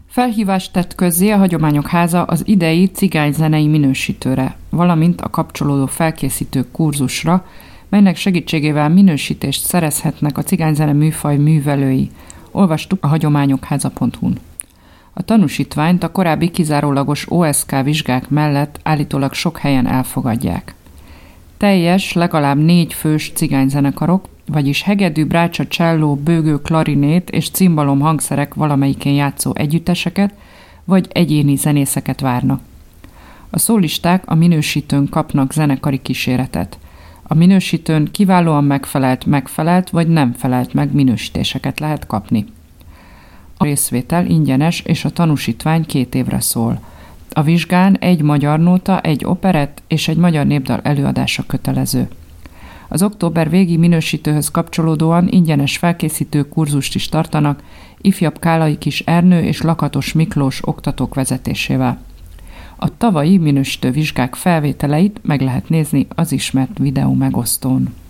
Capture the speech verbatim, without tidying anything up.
Felhívást tett közzé a Hagyományok Háza az idei cigányzenei minősítőre, valamint a kapcsolódó felkészítő kurzusra, melynek segítségével minősítést szerezhetnek a cigányzene műfaj művelői. Olvastuk a hagyományokháza pont hu-n. A tanúsítványt a korábbi kizárólagos o es ká vizsgák mellett állítólag sok helyen elfogadják. Teljes, legalább négy fős cigányzenekarok, vagyis hegedű, brácsa, cselló, bőgő, klarinét és cimbalom hangszerek valamelyikén játszó együtteseket vagy egyéni zenészeket várnak. A szólisták a minősítőn kapnak zenekari kíséretet. A minősítőn kiválóan megfelelt, megfelelt vagy nem felelt meg minősítéseket lehet kapni. A részvétel ingyenes és a tanúsítvány két évre szól. A vizsgán egy magyar nóta, egy operett és egy magyar népdal előadása kötelező. Az október végi minősítőhöz kapcsolódóan ingyenes felkészítő kurzust is tartanak ifjabb Kálai Kis Ernő és Lakatos Miklós oktatók vezetésével. A tavalyi minősítő vizsgák felvételeit meg lehet nézni az ismert videó megosztón.